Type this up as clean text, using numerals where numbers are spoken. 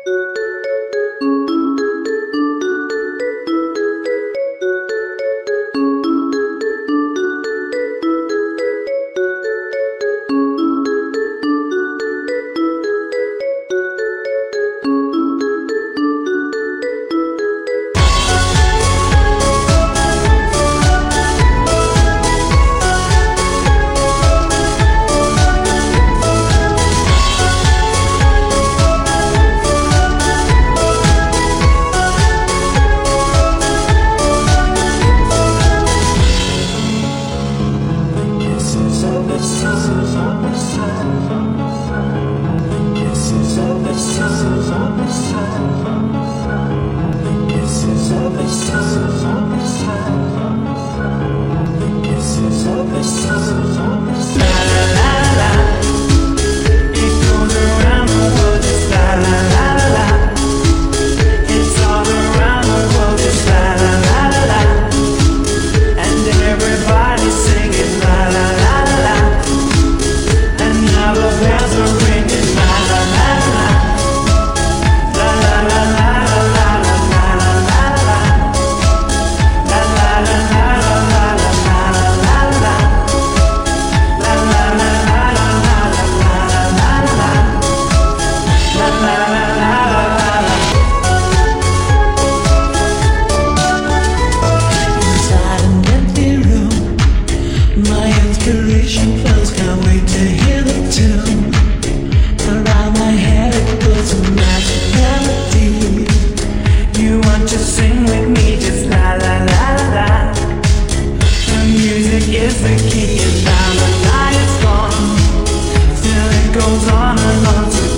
inspiration flows, can't wait to hear the tune. Around my head it goes a magic melody. You want to sing with me, just la la la la la. The music is the key, and now the night is gone. Still it goes on and on.